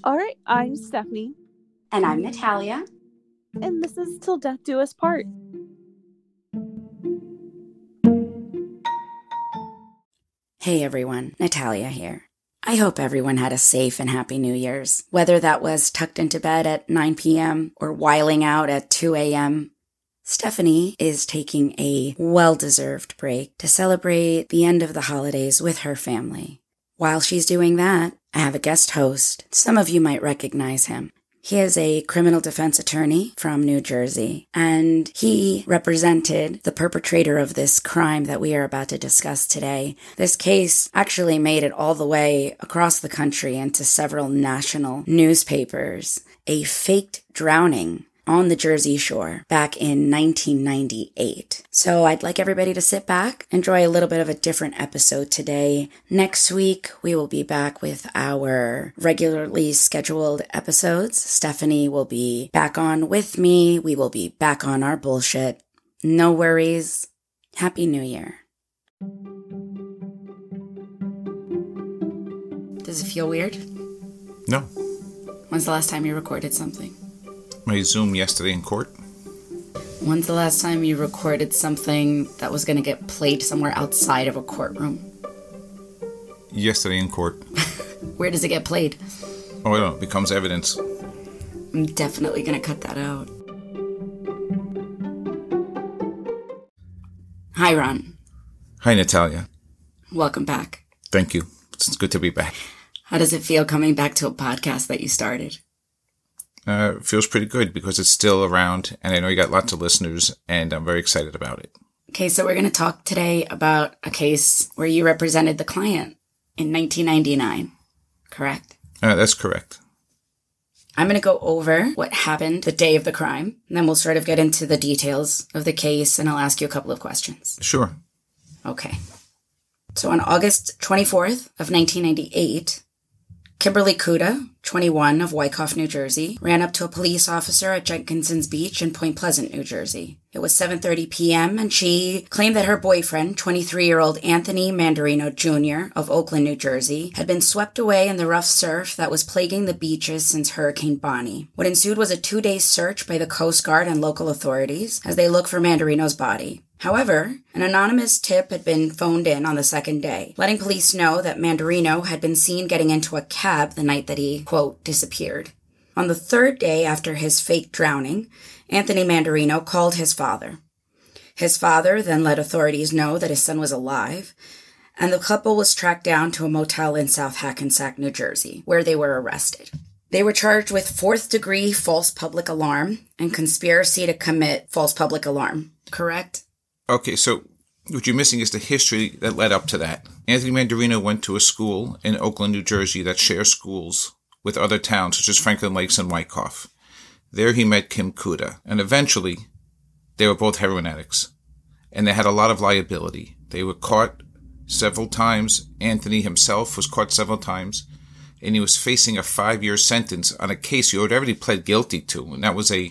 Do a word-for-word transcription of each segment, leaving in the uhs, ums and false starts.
All right, I'm Stephanie. And I'm Natalia. And this is Till Death Do Us Part. Hey everyone, Natalia here. I hope everyone had a safe and happy New Year's, whether that was tucked into bed at nine p.m. or whiling out at two a.m. Stephanie is taking a well-deserved break to celebrate the end of the holidays with her family. While she's doing that, I have a guest host. Some of you might recognize him. He is a criminal defense attorney from New Jersey, and he represented the perpetrator of this crime that we are about to discuss today. This case actually made it all the way across the country into several national newspapers. A faked drowning on the Jersey Shore back in nineteen ninety-eight. So I'd like everybody to sit back, enjoy a little bit of a different episode today. Next week, we will be back with our regularly scheduled episodes. Stephanie will be back on with me. We will be back on our bullshit. No worries. Happy New Year. Does it feel weird? No. When's the last time you recorded something? My Zoom yesterday in court. When's the last time you recorded something that was going to get played somewhere outside of a courtroom? Yesterday in court. Where does it get played? Oh, I don't know. It becomes evidence. I'm definitely going to cut that out. Hi, Ron. Hi, Natalia. Welcome back. Thank you. It's good to be back. How does it feel coming back to a podcast that you started? Uh, it feels pretty good because it's still around, and I know you got lots of listeners, and I'm very excited about it. Okay, so we're going to talk today about a case where you represented the client in nineteen ninety-nine, correct? Uh, that's correct. I'm going to go over what happened the day of the crime, and then we'll sort of get into the details of the case, and I'll ask you a couple of questions. Sure. Okay. So on August twenty-fourth of nineteen ninety-eight, Kimberly Kuda, twenty-one, of Wyckoff, New Jersey, ran up to a police officer at Jenkinson's Beach in Point Pleasant, New Jersey. It was seven thirty p.m., and she claimed that her boyfriend, twenty-three-year-old Anthony Mandarino, Junior of Oakland, New Jersey, had been swept away in the rough surf that was plaguing the beaches since Hurricane Bonnie. What ensued was a two-day search by the Coast Guard and local authorities as they looked for Mandarino's body. However, an anonymous tip had been phoned in on the second day, letting police know that Mandarino had been seen getting into a cab the night that he, quote, disappeared. On the third day after his fake drowning, Anthony Mandarino called his father. His father then let authorities know that his son was alive, and the couple was tracked down to a motel in South Hackensack, New Jersey, where they were arrested. They were charged with fourth-degree false public alarm and conspiracy to commit false public alarm, correct? Okay, so what you're missing is the history that led up to that. Anthony Mandarino went to a school in Oakland, New Jersey that shares schools with other towns such as Franklin Lakes and Wyckoff. There he met Kim Kuda, and eventually they were both heroin addicts, and they had a lot of liability. They were caught several times. Anthony himself was caught several times, and he was facing a five-year sentence on a case he had already pled guilty to, and that was a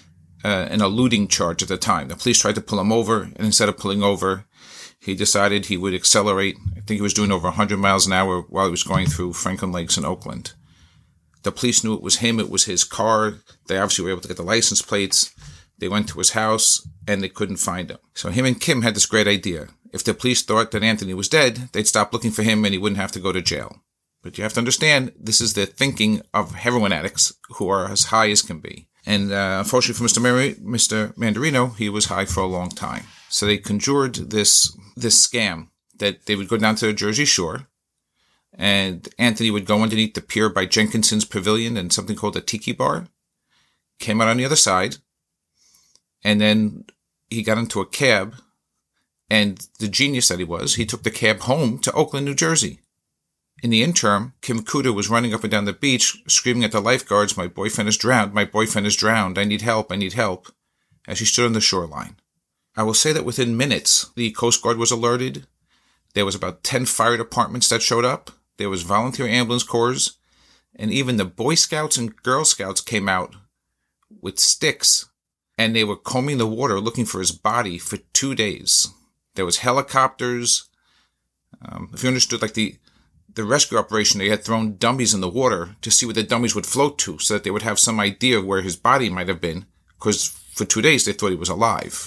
Uh, an eluding charge at the time. The police tried to pull him over, and instead of pulling over, he decided he would accelerate. I think he was doing over one hundred miles an hour while he was going through Franklin Lakes in Oakland. The police knew it was him. It was his car. They obviously were able to get the license plates. They went to his house, and they couldn't find him. So him and Kim had this great idea. If the police thought that Anthony was dead, they'd stop looking for him, and he wouldn't have to go to jail. But you have to understand, this is the thinking of heroin addicts who are as high as can be. And uh, unfortunately for Mister Mar- Mister Mandarino, he was high for a long time. So they conjured this this scam that they would go down to the Jersey Shore, and Anthony would go underneath the pier by Jenkinson's Pavilion and something called a tiki bar, came out on the other side, and then he got into a cab, and the genius that he was, he took the cab home to Oakland, New Jersey. In the interim, Kim Kuda was running up and down the beach, screaming at the lifeguards, "My boyfriend is drowned, my boyfriend is drowned, I need help, I need help," as she stood on the shoreline. I will say that within minutes, the Coast Guard was alerted. There was about ten fire departments that showed up. There was volunteer ambulance corps, and even the Boy Scouts and Girl Scouts came out with sticks, and they were combing the water looking for his body for two days. There was helicopters. Um, if you understood, like the the rescue operation, they had thrown dummies in the water to see where the dummies would float to so that they would have some idea of where his body might have been, because for two days they thought he was alive.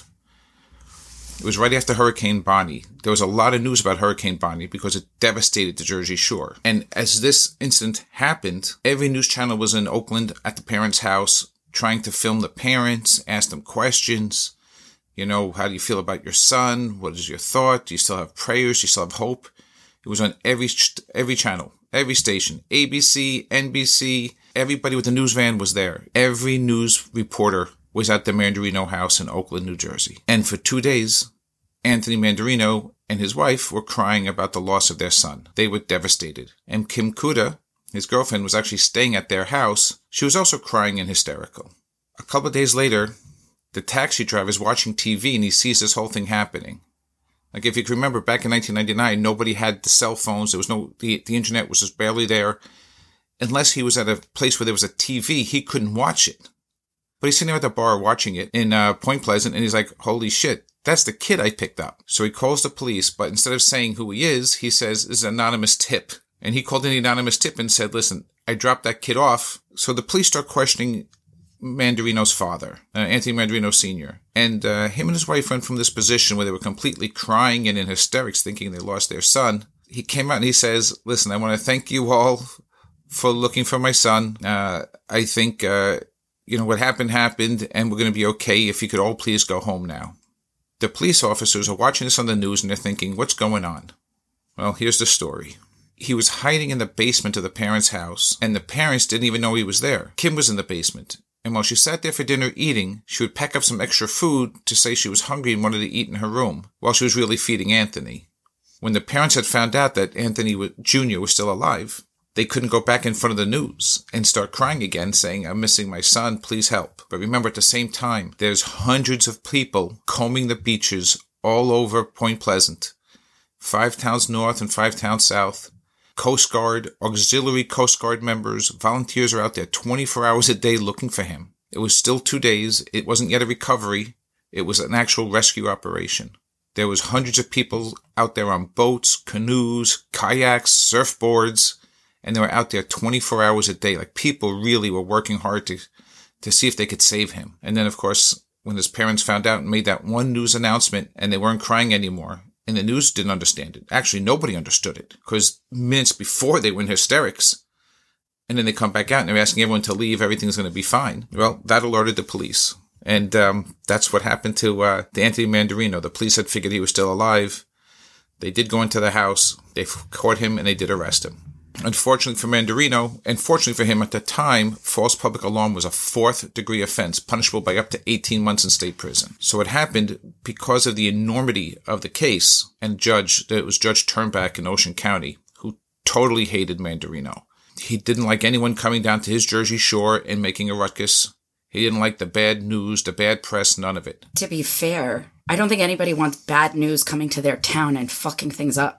It was right after Hurricane Bonnie. There was a lot of news about Hurricane Bonnie because it devastated the Jersey Shore. And as this incident happened, every news channel was in Oakland at the parents' house trying to film the parents, ask them questions. You know, how do you feel about your son? What is your thought? Do you still have prayers? Do you still have hope? It was on every every channel, every station, A B C, N B C. Everybody with the news van was there. Every news reporter was at the Mandarino house in Oakland, New Jersey. And for two days, Anthony Mandarino and his wife were crying about the loss of their son. They were devastated. And Kim Kuda, his girlfriend, was actually staying at their house. She was also crying and hysterical. A couple of days later, the taxi driver is watching T V and he sees this whole thing happening. Like, if you can remember, back in nineteen ninety-nine, nobody had the cell phones. There was no, the, the internet was just barely there. Unless he was at a place where there was a T V, he couldn't watch it. But he's sitting there at the bar watching it in uh, Point Pleasant, and he's like, holy shit, that's the kid I picked up. So he calls the police, but instead of saying who he is, he says, this is an anonymous tip. And he called in the anonymous tip and said, listen, I dropped that kid off. So the police start questioning Mandarino's father, uh, Anthony Mandarino Senior And uh, him and his wife went from this position where they were completely crying and in hysterics, thinking they lost their son. He came out and he says, listen, I want to thank you all for looking for my son. Uh, I think, uh, you know, what happened happened, and we're going to be okay. If you could all please go home now. The police officers are watching this on the news and they're thinking, what's going on? Well, here's the story. He was hiding in the basement of the parents' house, and the parents didn't even know he was there. Kim was in the basement. And while she sat there for dinner eating, she would pack up some extra food to say she was hungry and wanted to eat in her room, while she was really feeding Anthony. When the parents had found out that Anthony Junior was still alive, they couldn't go back in front of the news and start crying again, saying, I'm missing my son, please help. But remember, at the same time, there's hundreds of people combing the beaches all over Point Pleasant, five towns north and five towns south. Coast Guard, auxiliary Coast Guard members, volunteers are out there twenty-four hours a day looking for him. It was still two days. It wasn't yet a recovery. It was an actual rescue operation. There was hundreds of people out there on boats, canoes, kayaks, surfboards, and they were out there twenty-four hours a day. Like, people really were working hard to, to see if they could save him. And then, of course, when his parents found out and made that one news announcement and they weren't crying anymore, and the news didn't understand it. Actually, nobody understood it, because minutes before they were in hysterics. And then they come back out and they're asking everyone to leave. Everything's going to be fine. Well, that alerted the police. And um, that's what happened to, uh, to Anthony Mandarino. The police had figured he was still alive. They did go into the house. They caught him and they did arrest him. Unfortunately for Mandarino, and fortunately for him at the time, false public alarm was a fourth degree offense, punishable by up to eighteen months in state prison. So it happened because of the enormity of the case, and judge, it was Judge Turnback in Ocean County, who totally hated Mandarino. He didn't like anyone coming down to his Jersey Shore and making a ruckus. He didn't like the bad news, the bad press, none of it. To be fair, I don't think anybody wants bad news coming to their town and fucking things up.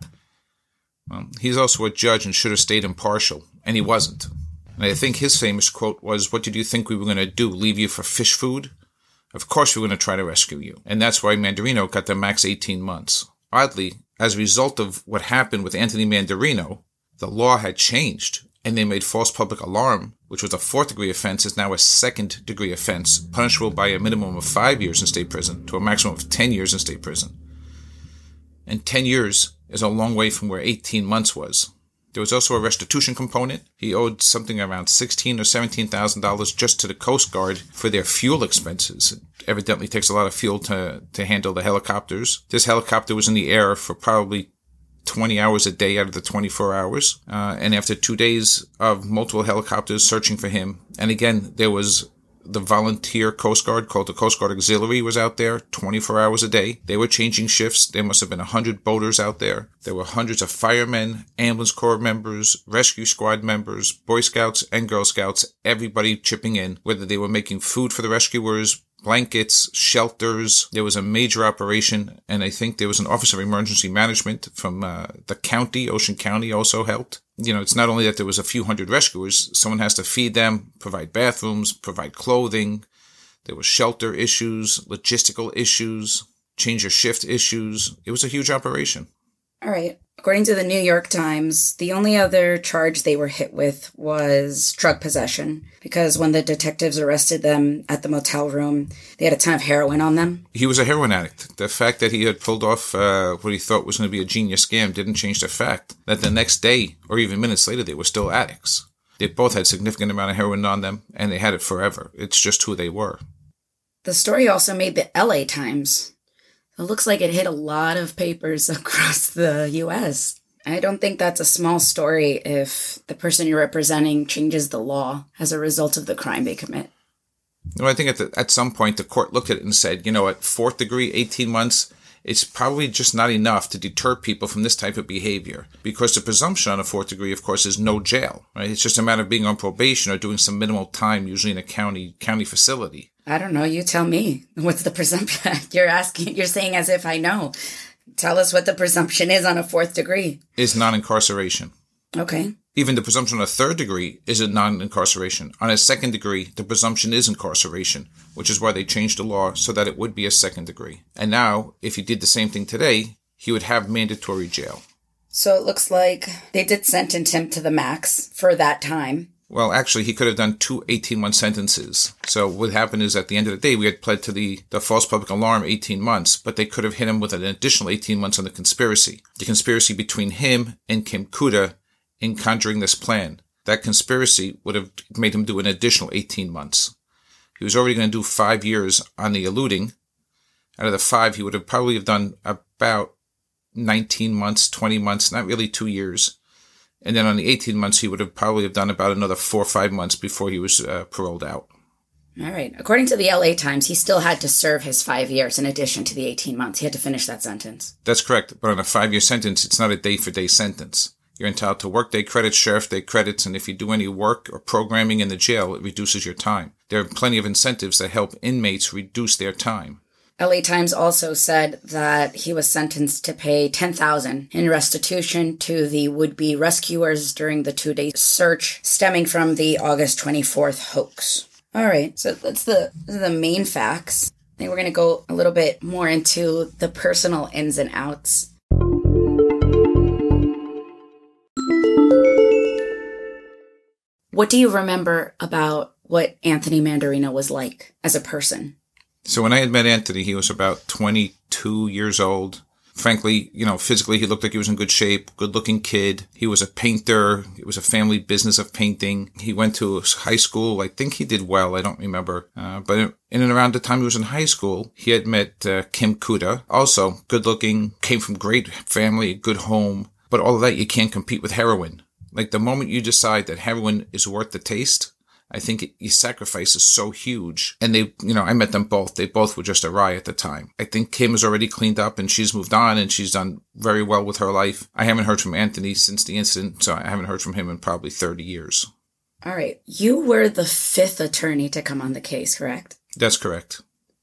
Well, he's also a judge and should have stayed impartial, and he wasn't. And I think his famous quote was, what did you think we were going to do, leave you for fish food? Of course we were going to try to rescue you. And that's why Mandarino got the max eighteen months. Oddly, as a result of what happened with Anthony Mandarino, the law had changed, and they made false public alarm, which was a fourth degree offense, is now a second degree offense, punishable by a minimum of five years in state prison to a maximum of ten years in state prison. And ten years is a long way from where eighteen months was. There was also a restitution component. He owed something around sixteen thousand dollars or seventeen thousand dollars just to the Coast Guard for their fuel expenses. It evidently takes a lot of fuel to, to handle the helicopters. This helicopter was in the air for probably twenty hours a day out of the twenty-four hours. Uh, and after two days of multiple helicopters searching for him, and again, there was the volunteer Coast Guard called the Coast Guard Auxiliary was out there twenty-four hours a day. They were changing shifts. There must have been one hundred boaters out there. There were hundreds of firemen, ambulance corps members, rescue squad members, Boy Scouts and Girl Scouts, everybody chipping in, whether they were making food for the rescuers, blankets, shelters. There was a major operation, and I think there was an Office of Emergency Management from uh, the county, Ocean County also helped. You know, it's not only that there was a few hundred rescuers, someone has to feed them, provide bathrooms, provide clothing. There was shelter issues, logistical issues, change your shift issues. It was a huge operation. All right. According to the New York Times, the only other charge they were hit with was drug possession, because when the detectives arrested them at the motel room, they had a ton of heroin on them. He was a heroin addict. The fact that he had pulled off uh, what he thought was going to be a genius scam didn't change the fact that the next day, or even minutes later, they were still addicts. They both had a significant amount of heroin on them, and they had it forever. It's just who they were. The story also made the L A Times. It looks like it hit a lot of papers across the U S. I don't think that's a small story if the person you're representing changes the law as a result of the crime they commit. Well, I think at, the, at some point the court looked at it and said, you know, at fourth degree, eighteen months, it's probably just not enough to deter people from this type of behavior. Because the presumption on a fourth degree, of course, is no jail. Right? It's just a matter of being on probation or doing some minimal time, usually in a county county facility. I don't know. You tell me. What's the presumption? You're asking, you're saying as if I know. Tell us what the presumption is on a fourth degree. Is non-incarceration. Okay. Even the presumption on a third degree is a non-incarceration. On a second degree, the presumption is incarceration, which is why they changed the law so that it would be a second degree. And now, if he did the same thing today, he would have mandatory jail. So it looks like they did sentence him to the max for that time. Well, actually, he could have done two eighteen-month sentences. So what happened is at the end of the day, we had pled to the, the false public alarm eighteen months, but they could have hit him with an additional eighteen months on the conspiracy. The conspiracy between him and Kim Kuda in conjuring this plan. That conspiracy would have made him do an additional eighteen months. He was already going to do five years on the eluding. Out of the five, he would have probably have done about nineteen months, twenty months, not really two years. And then on the eighteen months, he would have probably have done about another four or five months before he was uh, paroled out. All right. According to the L A Times, he still had to serve his five years in addition to the eighteen months. He had to finish that sentence. That's correct. But on a five-year sentence, it's not a day-for-day sentence. You're entitled to workday credits, sheriff day credits, and if you do any work or programming in the jail, it reduces your time. There are plenty of incentives that help inmates reduce their time. L A Times also said that he was sentenced to pay ten thousand dollars in restitution to the would-be rescuers during the two-day search stemming from the August twenty-fourth hoax. All right, so that's the, the main facts. I think we're going to go a little bit more into the personal ins and outs. What do you remember about what Anthony Mandarino was like as a person? So when I had met Anthony, he was about twenty-two years old. Frankly, you know, physically, he looked like he was in good shape, good-looking kid. He was a painter. It was a family business of painting. He went to high school. I think he did well. I don't remember. Uh, but in and around the time he was in high school, he had met uh, Kim Kuda. Also, good-looking, came from great family, a good home. But all of that, you can't compete with heroin. Like, the moment you decide that heroin is worth the taste, I think it, your sacrifice is so huge. And they, you know, I met them both. They both were just a riot at the time. I think Kim has already cleaned up and she's moved on and she's done very well with her life. I haven't heard from Anthony since the incident, so I haven't heard from him in probably thirty years. All right. You were the fifth attorney to come on the case, correct? That's correct.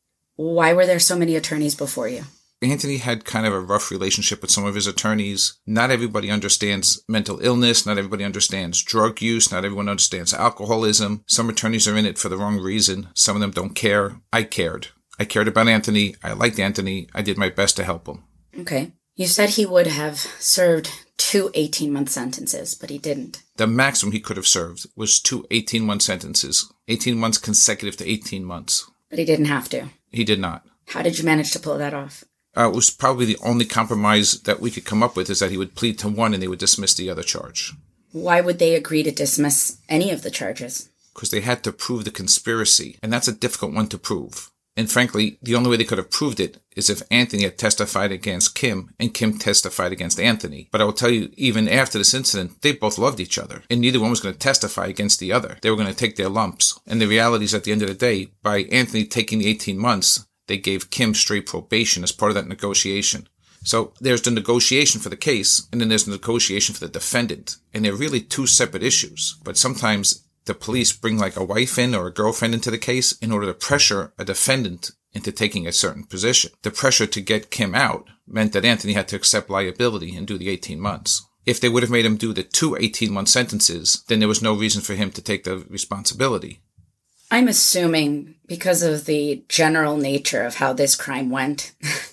Why were there so many attorneys before you? Anthony had kind of a rough relationship with some of his attorneys. Not everybody understands mental illness. Not everybody understands drug use. Not everyone understands alcoholism. Some attorneys are in it for the wrong reason. Some of them don't care. I cared. I cared about Anthony. I liked Anthony. I did my best to help him. Okay. You said he would have served two eighteen-month sentences, but he didn't. The maximum he could have served was two eighteen-month sentences. eighteen months consecutive to eighteen months. But he didn't have to. He did not. How did you manage to pull that off? Uh, it was probably the only compromise that we could come up with is that he would plead to one and they would dismiss the other charge. Why would they agree to dismiss any of the charges? Because they had to prove the conspiracy, and that's a difficult one to prove. And frankly, the only way they could have proved it is if Anthony had testified against Kim and Kim testified against Anthony. But I will tell you, even after this incident, they both loved each other, and neither one was going to testify against the other. They were going to take their lumps. And the reality is, at the end of the day, by Anthony taking the eighteen months, they gave Kim straight probation as part of that negotiation. So there's the negotiation for the case, and then there's the negotiation for the defendant. And they're really two separate issues. But sometimes the police bring like a wife in or a girlfriend into the case in order to pressure a defendant into taking a certain position. The pressure to get Kim out meant that Anthony had to accept liability and do the eighteen months. If they would have made him do the two eighteen-month sentences, then there was no reason for him to take the responsibility. I'm assuming because of the general nature of how this crime went,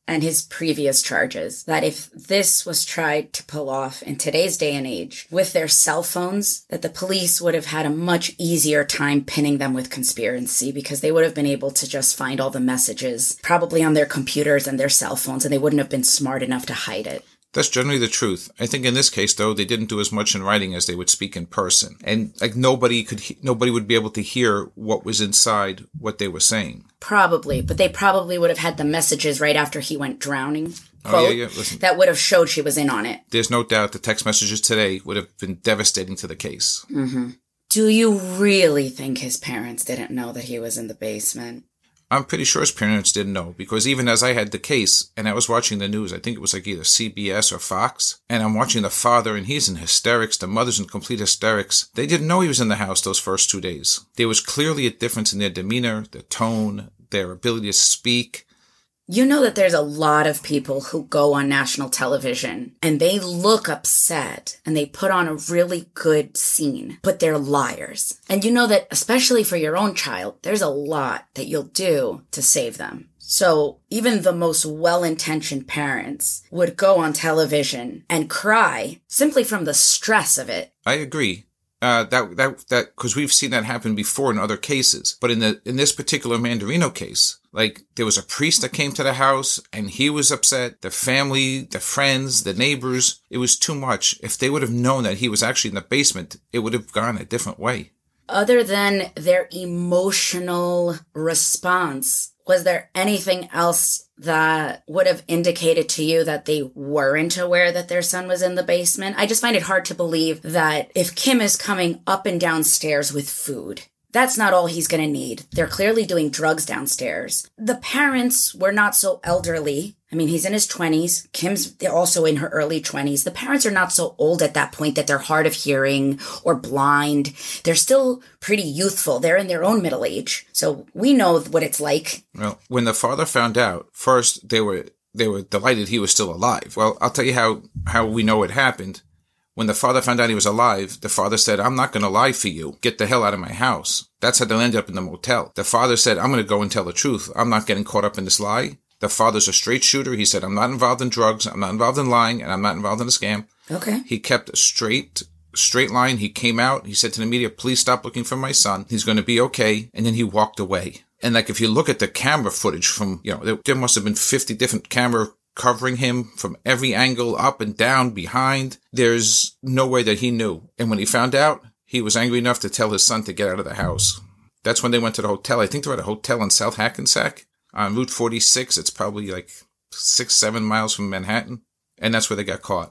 and his previous charges, that if this was tried to pull off in today's day and age with their cell phones, that the police would have had a much easier time pinning them with conspiracy because they would have been able to just find all the messages, probably on their computers and their cell phones, and they wouldn't have been smart enough to hide it. That's generally the truth. I think in this case, though, they didn't do as much in writing as they would speak in person. And like nobody could, he- nobody would be able to hear what was inside what they were saying. Probably, but they probably would have had the messages right after he went drowning. Oh, quote, yeah, yeah, listen. That would have showed she was in on it. There's no doubt the text messages today would have been devastating to the case. Mm-hmm. Do you really think his parents didn't know that he was in the basement? I'm pretty sure his parents didn't know, because even as I had the case and I was watching the news, I think it was like either C B S or Fox, and I'm watching the father and he's in hysterics, the mother's in complete hysterics. They didn't know he was in the house those first two days. There was clearly a difference in their demeanor, their tone, their ability to speak. You know that there's a lot of people who go on national television and they look upset and they put on a really good scene, but they're liars. And you know that, especially for your own child, there's a lot that you'll do to save them. So even the most well-intentioned parents would go on television and cry simply from the stress of it. I agree. Uh, that, that, that, cause we've seen that happen before in other cases. But in the, in this particular Mandarino case, like there was a priest that came to the house and he was upset. The family, the friends, the neighbors, it was too much. If they would have known that he was actually in the basement, it would have gone a different way. Other than their emotional response, was there anything else that would have indicated to you that they weren't aware that their son was in the basement? I just find it hard to believe that if Kim is coming up and downstairs with food, that's not all he's going to need. They're clearly doing drugs downstairs. The parents were not so elderly. I mean, he's in his twenties. Kim's also in her early twenties. The parents are not so old at that point that they're hard of hearing or blind. They're still pretty youthful. They're in their own middle age. So we know what it's like. Well, when the father found out, first they were they were delighted he was still alive. Well, I'll tell you how, how we know it happened. When the father found out he was alive, the father said, I'm not going to lie for you. Get the hell out of my house. That's how they ended up in the motel. The father said, I'm going to go and tell the truth. I'm not getting caught up in this lie. The father's a straight shooter. He said, I'm not involved in drugs. I'm not involved in lying, and I'm not involved in a scam. Okay. He kept a straight, straight line. He came out. He said to the media, please stop looking for my son. He's going to be okay. And then he walked away. And like, if you look at the camera footage from, you know, there, there must have been fifty different camera covering him from every angle, up and down, behind. There's no way that he knew. And when he found out, he was angry enough to tell his son to get out of the house. That's when they went to the hotel. I think they're at a hotel in South Hackensack on Route forty-six. It's probably like six, seven miles from Manhattan. And that's where they got caught.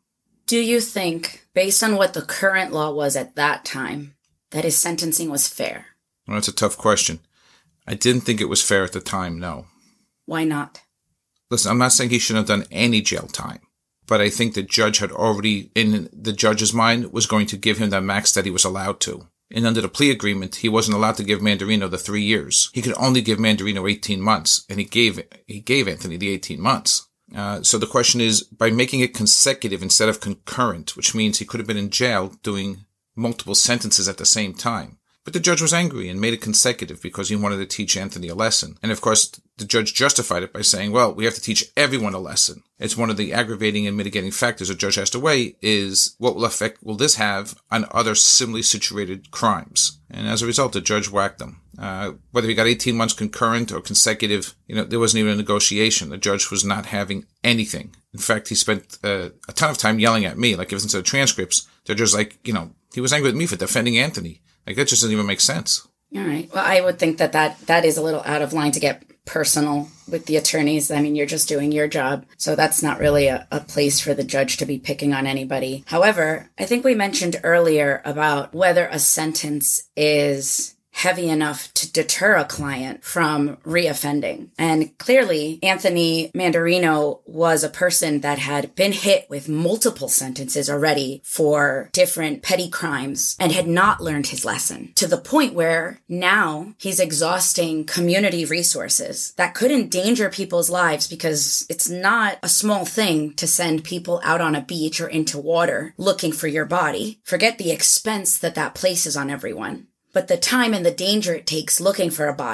Do you think, based on what the current law was at that time, that his sentencing was fair? Well, that's a tough question. I didn't think it was fair at the time, no. Why not? Listen, I'm not saying he shouldn't have done any jail time, but I think the judge had already, in the judge's mind, was going to give him the max that he was allowed to. And under the plea agreement, he wasn't allowed to give Mandarino the three years. He could only give Mandarino eighteen months, and he gave he gave Anthony the eighteen months. Uh, so the question is, by making it consecutive instead of concurrent, which means he could have been in jail doing multiple sentences at the same time. But the judge was angry and made it consecutive because he wanted to teach Anthony a lesson. And of course, the judge justified it by saying, well, we have to teach everyone a lesson. It's one of the aggravating and mitigating factors a judge has to weigh is what will effect will this have on other similarly situated crimes? And as a result, the judge whacked them. Uh, whether he got eighteen months concurrent or consecutive, you know, there wasn't even a negotiation. The judge was not having anything. In fact, he spent uh, a ton of time yelling at me. Like, if you listen to the transcripts, the judge was like, you know, he was angry with me for defending Anthony. Like, that just doesn't even make sense. All right. Well, I would think that, that that is a little out of line to get personal with the attorneys. I mean, you're just doing your job. So that's not really a, a place for the judge to be picking on anybody. However, I think we mentioned earlier about whether a sentence is heavy enough to deter a client from reoffending. And clearly, Anthony Mandarino was a person that had been hit with multiple sentences already for different petty crimes and had not learned his lesson, to the point where now he's exhausting community resources that could endanger people's lives, because it's not a small thing to send people out on a beach or into water looking for your body. Forget the expense that that places on everyone. But the time and the danger it takes looking for a body,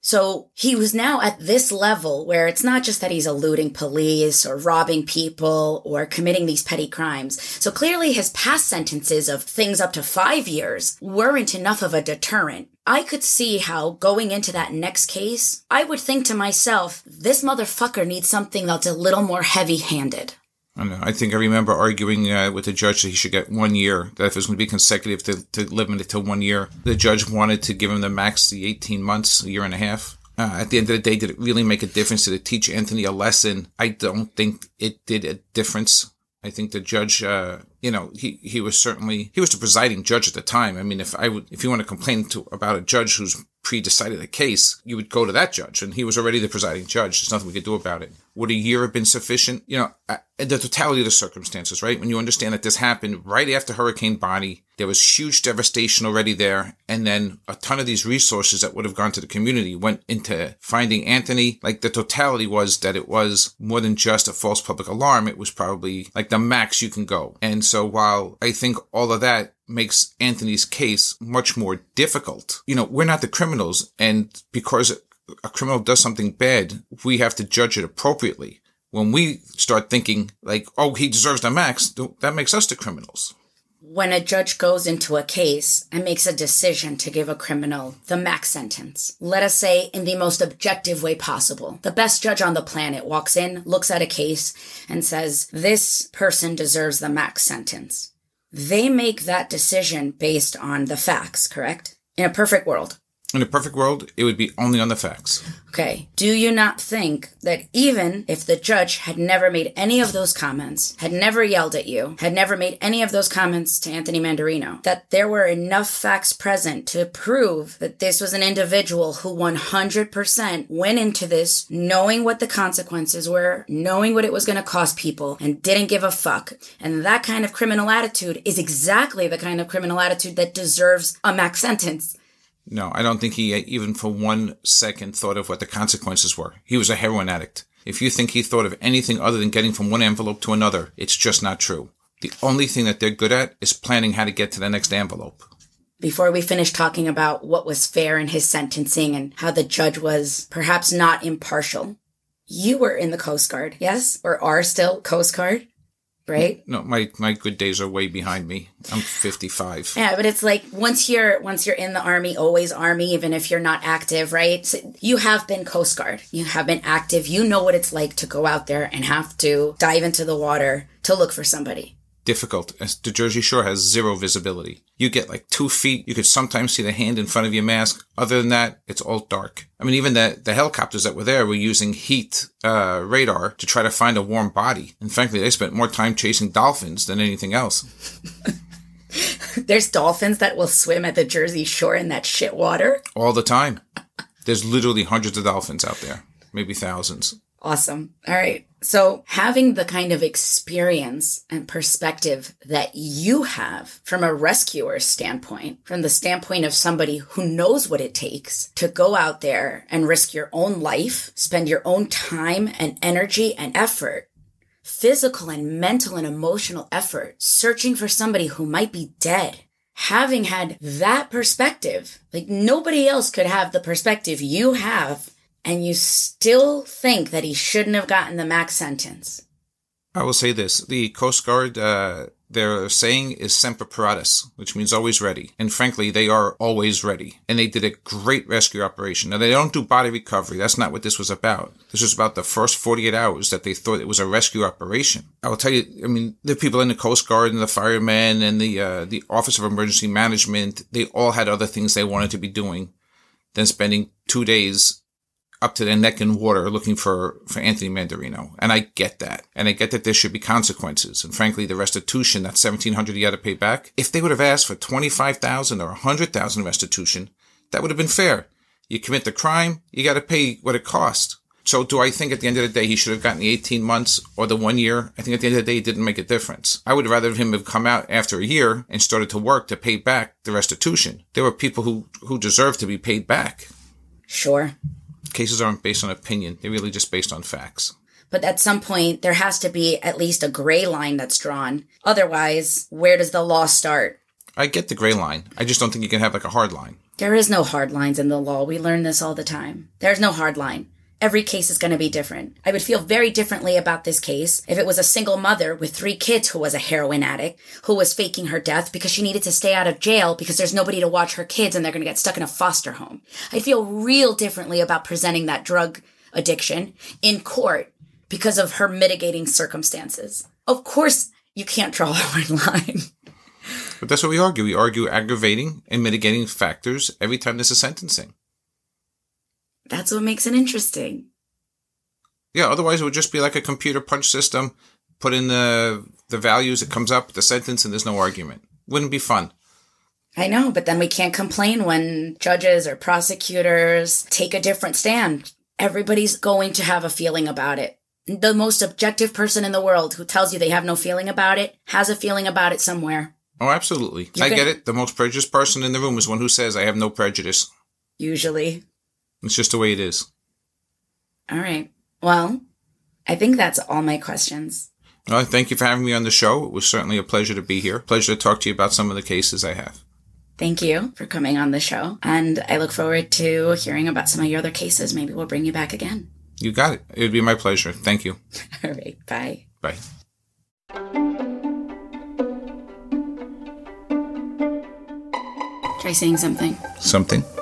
So he was now at this level where it's not just that he's eluding police or robbing people or committing these petty crimes. So clearly his past sentences of things up to five years weren't enough of a deterrent. I could see how going into that next case, I would think to myself, this motherfucker needs something that's a little more heavy-handed. I don't know. I think I remember arguing uh, with the judge that he should get one year, that if it was going to be consecutive to, to limit it to one year. The judge wanted to give him the max, the eighteen months, a year and a half. Uh, at the end of the day, did it really make a difference? Did it teach Anthony a lesson? I don't think it did a difference. I think the judge, uh, you know, he, he was certainly, he was the presiding judge at the time. I mean, if I would, if you want to complain to, about a judge who's pre-decided a case, you would go to that judge, and he was already the presiding judge. There's nothing we could do about it. Would a year have been sufficient? You know, uh, the totality of the circumstances, right? When you understand that this happened right after Hurricane Bonnie, there was huge devastation already there, and then a ton of these resources that would have gone to the community went into finding Anthony. Like, the totality was that it was more than just a false public alarm. It was probably like the max you can go. And so while I think all of that makes Anthony's case much more difficult, you know, we're not the criminals, and because a criminal does something bad, we have to judge it appropriately. When we start thinking like, oh, he deserves the max, that makes us the criminals. When a judge goes into a case and makes a decision to give a criminal the max sentence, let us say in the most objective way possible, the best judge on the planet walks in, looks at a case, and says, this person deserves the max sentence. They make that decision based on the facts, correct? In a perfect world. In a perfect world, it would be only on the facts. Okay. Do you not think that even if the judge had never made any of those comments, had never yelled at you, had never made any of those comments to Anthony Mandarino, that there were enough facts present to prove that this was an individual who one hundred percent went into this knowing what the consequences were, knowing what it was going to cost people, and didn't give a fuck? And that kind of criminal attitude is exactly the kind of criminal attitude that deserves a max sentence. No, I don't think he even for one second thought of what the consequences were. He was a heroin addict. If you think he thought of anything other than getting from one envelope to another, it's just not true. The only thing that they're good at is planning how to get to the next envelope. Before we finish talking about what was fair in his sentencing and how the judge was perhaps not impartial, you were in the Coast Guard, yes? Or are still Coast Guard? Right? No, my, my good days are way behind me. I'm fifty-five. Yeah, but it's like once you're once you're in the Army, always Army, even if you're not active, right? So you have been Coast Guard. You have been active. You know what it's like to go out there and have to dive into the water to look for somebody. Difficult. As the Jersey Shore has zero visibility. You get like two feet. You could sometimes see the hand in front of your mask. Other than that, it's all dark. I mean, even the, the helicopters that were there were using heat uh, radar to try to find a warm body. And frankly, they spent more time chasing dolphins than anything else. There's dolphins that will swim at the Jersey Shore in that shit water? All the time. There's literally hundreds of dolphins out there. Maybe thousands. Awesome. All right. So having the kind of experience and perspective that you have from a rescuer's standpoint, from the standpoint of somebody who knows what it takes to go out there and risk your own life, spend your own time and energy and effort, physical and mental and emotional effort, searching for somebody who might be dead. Having had that perspective, like nobody else could have the perspective you have, and you still think that he shouldn't have gotten the max sentence. I will say this. The Coast Guard, uh, their saying is semper paratus, which means always ready. And frankly, they are always ready. And they did a great rescue operation. Now, they don't do body recovery. That's not what this was about. This was about the first forty-eight hours that they thought it was a rescue operation. I will tell you, I mean, the people in the Coast Guard and the firemen and the, uh, the Office of Emergency Management, they all had other things they wanted to be doing than spending two days up to their neck in water looking for, for Anthony Mandarino. And I get that. And I get that there should be consequences. And frankly, the restitution, that seventeen hundred dollars he had to pay back, if they would have asked for twenty-five thousand dollars or one hundred thousand dollars restitution, that would have been fair. You commit the crime, you got to pay what it cost. So do I think at the end of the day he should have gotten the eighteen months or the one year? I think at the end of the day it didn't make a difference. I would rather him have come out after a year and started to work to pay back the restitution. There were people who, who deserved to be paid back. Sure. Cases aren't based on opinion. They're really just based on facts. But at some point, there has to be at least a gray line that's drawn. Otherwise, where does the law start? I get the gray line. I just don't think you can have like a hard line. There is no hard lines in the law. We learn this all the time. There's no hard line. Every case is going to be different. I would feel very differently about this case if it was a single mother with three kids who was a heroin addict, who was faking her death because she needed to stay out of jail because there's nobody to watch her kids and they're going to get stuck in a foster home. I feel real differently about presenting that drug addiction in court because of her mitigating circumstances. Of course, you can't draw a hard line. But that's what we argue. We argue aggravating and mitigating factors every time there's a sentencing. That's what makes it interesting. Yeah, otherwise it would just be like a computer punch system. Put in the the values, it comes up, the sentence, and there's no argument. Wouldn't be fun. I know, but then we can't complain when judges or prosecutors take a different stand. Everybody's going to have a feeling about it. The most objective person in the world who tells you they have no feeling about it has a feeling about it somewhere. Oh, absolutely. You I can- get it. The most prejudiced person in the room is one who says, I have no prejudice. Usually. It's just the way it is. All right. Well, I think that's all my questions. Well, thank you for having me on the show. It was certainly a pleasure to be here. Pleasure to talk to you about some of the cases I have. Thank you for coming on the show. And I look forward to hearing about some of your other cases. Maybe we'll bring you back again. You got it. It would be my pleasure. Thank you. All right. Bye. Bye. Try saying something. Something?